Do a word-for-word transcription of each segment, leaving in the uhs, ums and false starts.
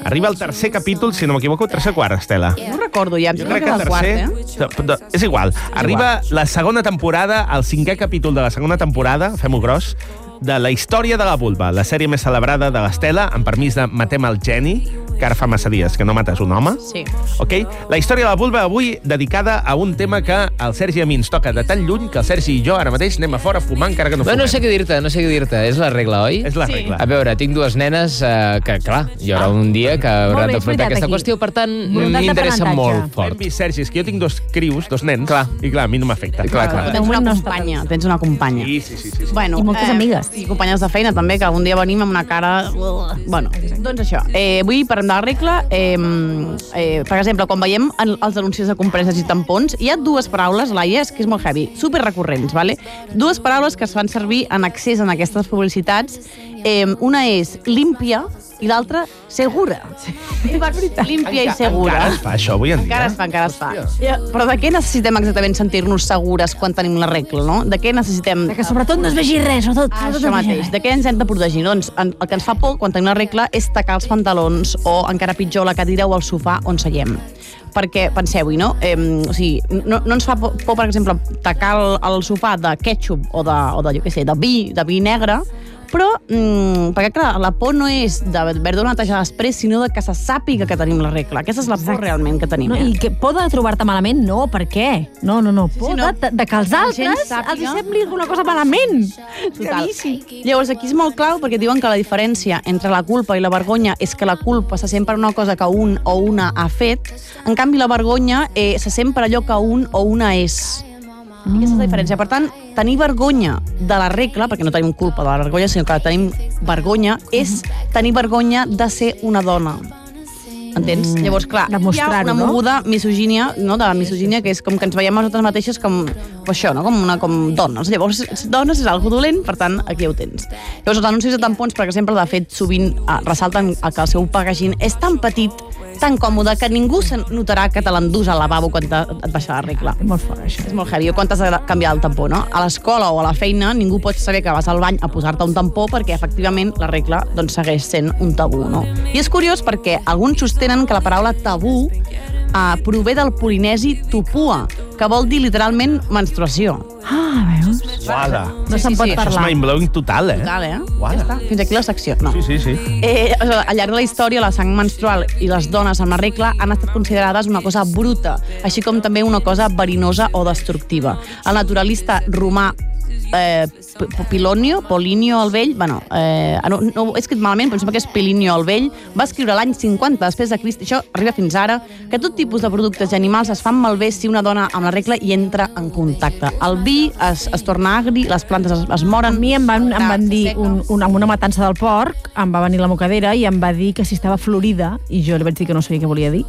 Arriba el tercer capítol, si no m'equivoco, tercer quart, Estela. No recordo ja, em sembla que era el quart, eh? És igual. Arriba la segona temporada, el cinquè capítol de la segona temporada, fem-ho gros, de La història de la vulva, la sèrie més celebrada de l'Estela, amb permís de Matem el geni, que ara fa massa dies que no mates un home. Sí. Ok? La història de la vulva avui dedicada a un tema que el Sergi a mi ens toca de tan lluny que el Sergi i jo ara mateix anem a fora a fumar encara que no fumem. No, no sé què dir-te, no sé què dir-te. És la regla, oi? És la regla. A veure, tinc dues nenes eh, que, clar, hi haurà un dia que hauran d'afrontar aquesta qüestió, per tant, m'interessa molt fort. Hem vist, Sergi, és que jo tinc dos crius, dos nens, clar. I clar, a mi no m'afecta. Clar, clar. Tens una companya, tens una companya. Sí, sí, sí. sí, sí. Bueno, I moltes eh, amigues. I companyes de feina, també, que un dia venim amb una cara... Bueno, doncs això. Eh, avui parlem de la regla. Eh, eh, per exemple, quan veiem en, els anuncis de compreses i tampons, hi ha dues paraules, Laia, és que és molt heavy, super recurrents, ¿vale? Dues paraules que es fan servir en accés en aquestes publicitats. Eh, una és límpia i l'altra segura. Sí. Límpia i segura. Encara es fa això avui en dia? Encara es fa, encara es fa. Ja, però de què necessitem exactament sentir-nos segures quan tenim la regla, no? De què necessitem... De que sobretot no es vegi res, sobretot, Ah, sobretot això no es vegi mateix. res. De què ens hem de protegir? Doncs en, el que ens fa por quan tenim la regla és tacar els pantalons o, encara pitjor, la cadira o el sofà on seiem. Perquè, penseu-hi, no? Eh, o sigui, no, no ens fa por, por, per exemple, tacar el, el sofà de ketchup o de, o de, jo què sé, de vi, de vi negre, però, mmm, perquè clar, la por no és d'haver de netejar després, sinó de que se sàpiga que tenim la regla. Aquesta és la por realment que tenim. No, eh? I que por de trobar-te malament, no, per què? No, no, no, por Sí, no. de, de que els Que la gent altres sàpiga. els hi sembli alguna cosa malament. Total. Llavors, aquí és molt clau perquè diuen que la diferència entre la culpa i la vergonya és que la culpa se sent per una cosa que un o una ha fet, en canvi la vergonya eh, se sent per allò que un o una és. Mm. Aquesta és la diferència. Per tant, tenir vergonya de la regla, perquè no tenim culpa de la vergonya, sinó que tenim vergonya, és tenir vergonya de ser una dona. Entens? Mm. Llavors, clar, hi ha Demostrar-ho, una no? moguda misogínia, no? De misogínia, que és com que ens veiem a nosaltres mateixes com, com això, no? Com, una, com dones. Llavors, dones és algo dolent, per tant, aquí ja ho tens. Llavors, els anuncis de tampons, per exemple, de fet, sovint eh, ressalten que el seu packaging és tan petit, tan còmode, que ningú se notarà que te l'endús al lavabo quan te, et baixa la regla. És molt fort, això. És molt heavy. O quan t'has de canviar el tampó, no? A l'escola o a la feina ningú pot saber que vas al bany a posar-te un tampó perquè, efectivament, la regla doncs, segueix sent un tabú, no? I és curiós perquè alguns sostenen que la paraula tabú eh, prové del polinesi tupua, que vol dir literalment menstruació. Ah, veus? Uala. No Sí, se'n sí, pot sí. Això és parlar. mind-blowing total, eh? Total, eh? Uala. Ja està. Fins aquí la secció. No. Sí, sí, sí. Eh, al llarg de la història, la sang menstrual i les dones amb la regla han estat considerades una cosa bruta, així com també una cosa verinosa o destructiva. El naturalista romà eh, Pilonio, Polinio el Vell, bueno, eh, no, no he escrit malament, però em sembla que és Pilinio el Vell, va escriure l'any cinquanta després de Crist, això arriba fins ara, que tot tipus de productes i animals es fan malbé si una dona amb la regla hi entra en contacte. El vi es, es torna agri, les plantes es, es moren. A mi em van, em van dir, Seca. un, un, amb una matança del porc, em va venir la mocadera i em va dir que si estava florida, i jo li vaig dir que no sabia què volia dir,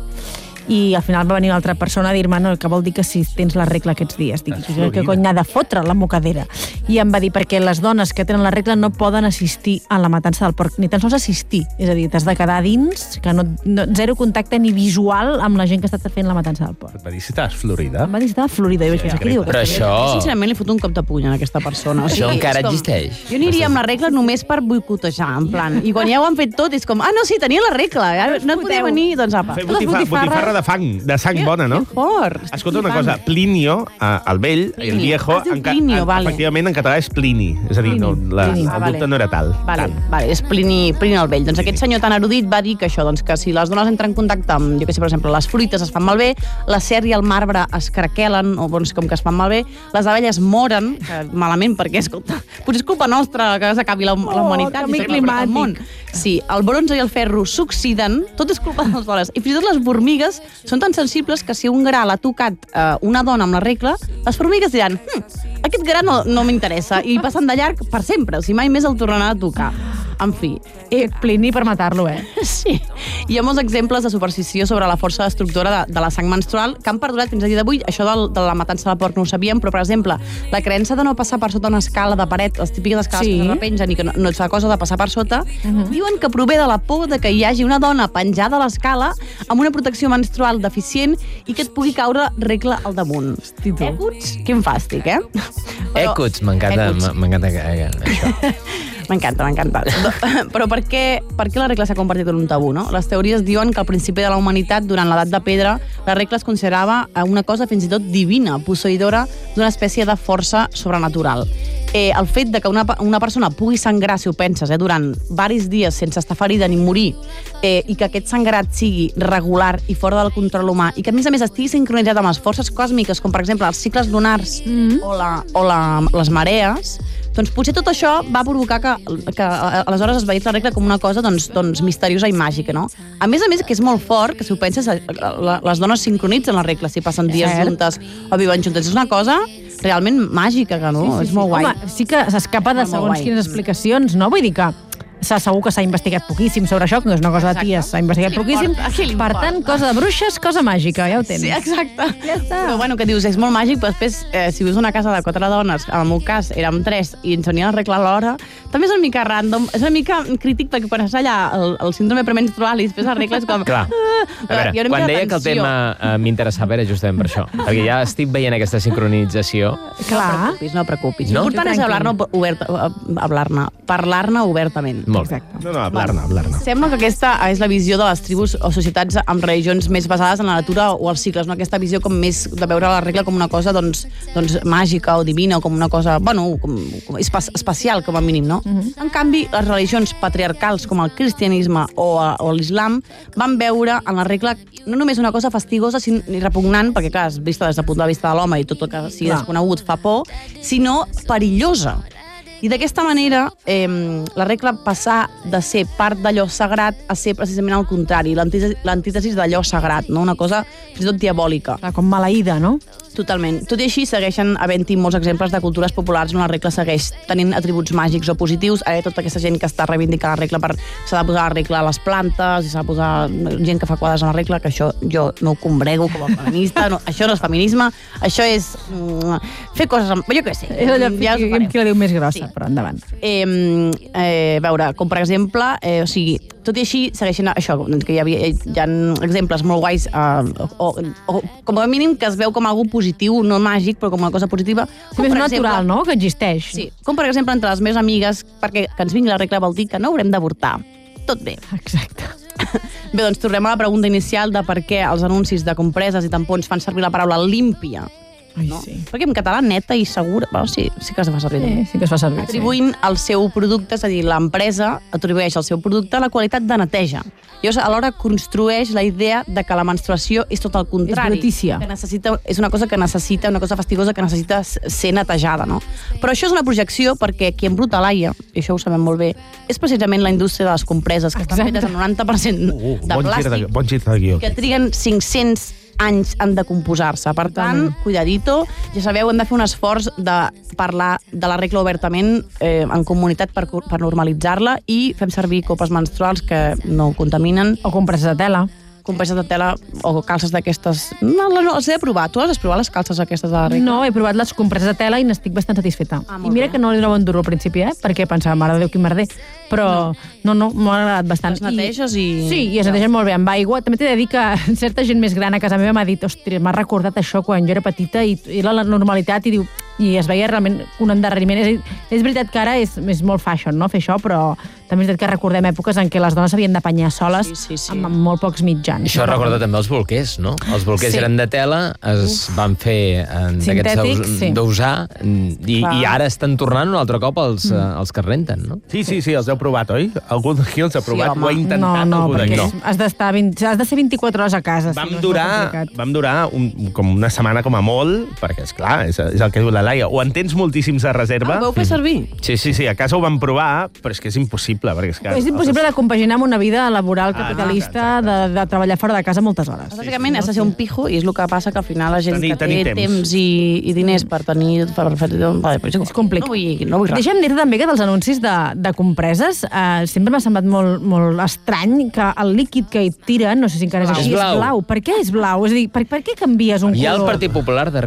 i al final va venir una altra persona a dir-me no, que vol dir que si tens la regla aquests dies. Dic, que cony n'ha de fotre la mocadera? I em va dir, perquè les dones que tenen la regla no poden assistir a la matança del porc, ni tan sols assistir. És a dir, t'has de quedar dins, que no, no, zero contacte ni visual amb la gent que està fent la matança del porc. Et va dir si estàs florida. Em va dir que estava florida. I vaig pensar, què diu? Però aquesta això... Jo, sincerament, li foto un cop de puny a aquesta persona. O sigui, Això encara és com- existeix. Jo aniria amb la regla només per boicotejar, en plan. I quan ja ho han fet tot, és com, ah, no, sí, tenia la regla. Ja no et podia venir, doncs apa. Fer botifarra, botifarra de fang, de sang bona, no? Que fort. Escolta una cosa, Plinio, eh, el vell, Plini. el viejo, Es diu en ca- Plinio, en- vale. efectivament en català és Plini. És a dir, no, la, Plini. el Ah, vale. dubte no era tal. Vale, tant. vale, és Plini, Plini el Vell. Doncs aquest senyor tan erudit va dir que això, doncs que si les dones entren en contacte amb, jo què sé, per exemple, les fruites es fan malbé, la serra i el marbre es craquelen, o doncs com que es fan malbé, les abelles moren, que malament, perquè, escolta, potser és culpa nostra que s'acabi la, la humanitat. canvi i s'acabi el climàtic. món. Sí, el bronze i el ferro s'oxiden, tot és culpa de les dones. I fins i tot les formigues són tan sensibles que si un gra l'ha tocat eh, una dona amb la regla, les formigues diran, hm, aquest gra no, no m'interessa, i passen de llarg per sempre, o sigui, mai més el tornaran a tocar. En fi. Eh, Plini per matar-lo, eh? Sí. Hi ha molts exemples de superstició sobre la força destructora de, de la sang menstrual que han perdurat fins a dia d'avui. Això del, de la matança del porc no ho sabíem, però, per exemple, la creença de no passar per sota una escala de paret, les típiques escales Sí. que es repengen i que no, no et fa cosa de passar per sota, uh-huh. diuen que prové de la por de que hi hagi una dona penjada a l'escala amb una protecció menstrual deficient i que et pugui caure regla al damunt. Hosti, tu. Ècuts? Quin fàstic, eh? Però- Ècuts, m'encanta Ècuts. m'encanta que- eh, això. M'encanta, m'encanta. Però per què, per què la regla s'ha convertit en un tabú, no? Les teories diuen que al principi de la humanitat, durant l'edat de pedra, la regla es considerava una cosa fins i tot divina, posseïdora d'una espècie de força sobrenatural. Eh, el fet de que una, una persona pugui sangrar, si ho penses, eh, durant varis dies sense estar ferida ni morir, eh, i que aquest sangrat sigui regular i fora del control humà, i que a més a més estigui sincronitzat amb les forces còsmiques, com per exemple els cicles lunars mm-hmm. o, la, o la, les marees, doncs potser tot això va provocar que, que aleshores es veia la regla com una cosa doncs, doncs, misteriosa i màgica, no? A més a més, que és molt fort, que si ho penses, les dones sincronitzen la regla si passen dies Cert. juntes o viuen juntes. És una cosa realment màgica, que no? Sí, sí, sí. És molt guai. Home, sí que s'escapa de segons quines explicacions, no? Vull dir que segur que s'ha investigat poquíssim sobre això, que no és una cosa de ties, s'ha investigat poquíssim. Per tant, cosa de bruixes, cosa màgica, ja ho tens. Sí, exacte. Ja està. Però bueno, que dius, és molt màgic, però després, eh, si vius una casa de quatre dones, en el meu cas érem tres, i ens venien a arreglar l'hora, també és una mica random, és una mica crític, perquè quan estàs allà el, el síndrome premenstrual i després arregles com... Clar. A veure, quan deia que el tema eh, m'interessava era justament per això, perquè ja estic veient aquesta sincronització. Clar. No preocupis, no preocupis. No? L'important és hablar-ne, obert, hablar-ne, parlar-ne obertament. Molt bé. No, no, hablar-ne, hablar-ne. Sembla que aquesta és la visió de les tribus o societats amb religions més basades en la natura o els cicles, no? Aquesta visió com més de veure la regla com una cosa doncs, doncs màgica o divina o com una cosa, bueno, com, com especial com a mínim, no? Uh-huh. En canvi, les religions patriarcals com el cristianisme o, o l'islam van veure en la regla no només una cosa fastigosa ni repugnant, perquè clar, és vista des del punt de vista de l'home i tot el que sigui desconegut fa por, sinó perillosa. I d'aquesta manera, eh, la regla passà de ser part d'allò sagrat a ser precisament al contrari, l'antítesis d'allò sagrat, no? Una cosa fins i tot diabòlica. Clar, com maleïda, no? Totalment. Tot i així, segueixen havent-hi molts exemples de cultures populars on la regla segueix tenint atributs màgics o positius. Ara hi ha tota aquesta gent que està reivindicant la regla per s'ha de posar la regla a les plantes, i s'ha de posar gent que fa quadres a la regla, que això jo no ho combrego com a feminista, no, això no és feminisme, això és mm, fer coses amb... Jo què sé. És allò ja qui la diu més grossa, sí. Però endavant. Eh, eh, veure, com per exemple, eh, o sigui, tot i així segueixen això, que hi, havia, hi ha exemples molt guais, eh, o, o com a mínim que es veu com algú positiu, no màgic, però com una cosa positiva. Com és natural, exemple, no?, que existeix. Sí, com per exemple entre les meves amigues, perquè que ens vingui la regla vol dir que no haurem d'avortar. Tot bé. Exacte. Bé, doncs tornem a la pregunta inicial de per què els anuncis de compreses i tampons fan servir la paraula límpia. Ai, no? sí. Perquè en català neta i segura, bueno, sí, sí que es fa servir. Sí, sí que es fa servir. Atribuint sí. el seu producte, és a dir, l'empresa atribueix al seu producte la qualitat de neteja. Llavors, alhora construeix la idea de que la menstruació és tot el contrari. És brutícia. Que necessita, és una cosa que necessita, una cosa fastigosa que necessita ser netejada, no? Però això és una projecció perquè qui embruta l'aia, i això ho sabem molt bé, és precisament la indústria de les compreses, que Exacte. estan fetes en noranta per cent de uh, bon plàstic, de, bon gir de guió. Que triguen cinc-cents anys en decomposar-se. Per tant, cuidadito, ja sabeu, hem de fer un esforç de parlar de la regla obertament eh, en comunitat per, per normalitzar-la i fem servir copes menstruals que no contaminen. O compreses de tela. Compreses de tela o calces d'aquestes... No, no, no, els he de provar. Tu has provat les calces aquestes de la regla? No, he provat les compreses de tela i n'estic bastant satisfeta. Ah, I mira bé. Que no li trobo duro al principi, eh? Perquè pensava, mare de Déu, quin merder. Però no, no, no m'ha agradat bastant. Les neteges i... Sí, i es netegen molt bé amb aigua. També t'he de dir que certa gent més gran a casa meva m'ha dit, ostres, m'ha recordat això quan jo era petita i era la normalitat i diu... I es veia realment un endarreriment. És, és veritat que ara és, és molt fashion, no?, fer això, però també és veritat que recordem èpoques en què les dones s'havien d'apanyar soles sí, sí, sí. Amb, amb molt pocs mitjans. Això recorda també els bolquers, no? Els bolquers sí. eren de tela, es Uf. van fer d'aquests d'usar i, i ara estan tornant un altre cop els, mm. els que renten, no? Sí, sí, sí, els heu provat, oi? Algú d'aquí els ha provat? Sí, ho ha intentat? No, no, algú perquè no. has, d'estar vint, has de ser vint-i-quatre hores a casa. Vam sí, durar, vam durar un, com una setmana com a molt, perquè, esclar, és, és el que diu la Laia. O en tens moltíssims a reserva. Ah, ho vau fer servir? Sí, sí, sí, a casa ho vam provar, però és que és impossible. Perquè és, que, és impossible de compaginar amb una vida laboral capitalista, ah, no, de, de treballar fora de casa moltes hores. Bàsicament has de ser un pijo i és el que passa que al final la gent tenir, que té temps, temps i, i diners per tenir... Per fer, per, és complicat. No vull, no vull Deixa'm dir també que dels anuncis de, de compreses eh, sempre m'ha semblat molt, molt estrany que el líquid que hi tiren, no sé si encara és així, és blau. És blau. Per què és blau? És a dir, per, per què canvies un color? Hi ha color? el Partit Popular darrere?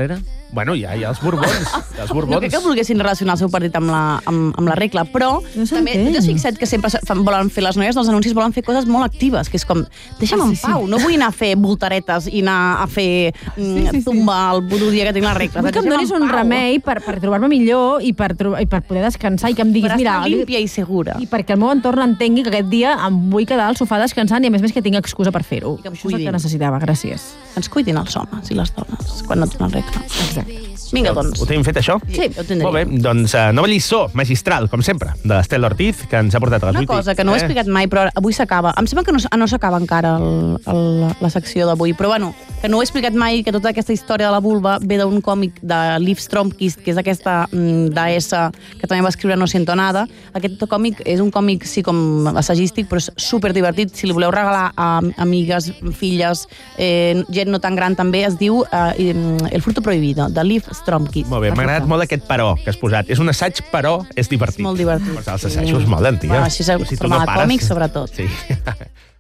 Bueno, hi ha, hi ha els borbons. Els borbons. No crec que volguessin relacionar el seu partit amb la, amb, amb la regla, però no també t'has fixat que sempre fan, volen fer les noies dels anuncis, volen fer coses molt actives, que és com, deixa'm ah, sí, en pau, sí. no vull anar a fer voltaretes i anar a fer sí, sí, tumba sí. el vudú dia que tinc la regla. Vull que em donis un remei per, per trobar-me millor i per, i per poder descansar i que em diguis, per mira... estar límpia i segura. I perquè el meu entorn entengui que aquest dia em vull quedar al sofà descansant i a més més que tinc excusa per fer-ho. I que em Això és el que necessitava, gràcies. Que ens cuidin els homes i les dones quan no tenen regla. Exacte. Vinga, doncs. Ho tenim fet, això? Sí, ho tindríem. Molt bé, doncs uh, nova lliçó magistral, com sempre, de l'Estela Ortiz, que ens ha portat a les Una vuit. cosa que no he eh? explicat mai, però avui s'acaba. Em sembla que no, no s'acaba encara el, el, la secció d'avui, però bueno, que no ho he explicat mai, que tota aquesta història de la vulva ve d'un còmic de Liv Stromkist, que és aquesta mm, deessa que també va escriure No siento nada. Aquest còmic és un còmic, sí, com assagístic, però és superdivertit. Si li voleu regalar a amigues, filles, eh, gent no tan gran també, es diu eh, El fruto prohibido, de Liv Stromkist. Molt bé, m'ha agradat molt aquest però que has posat. És un assaig, però és divertit. És molt divertit. Els assajos molen, tia. Bueno, així és el si format de còmics, sobretot. Sí.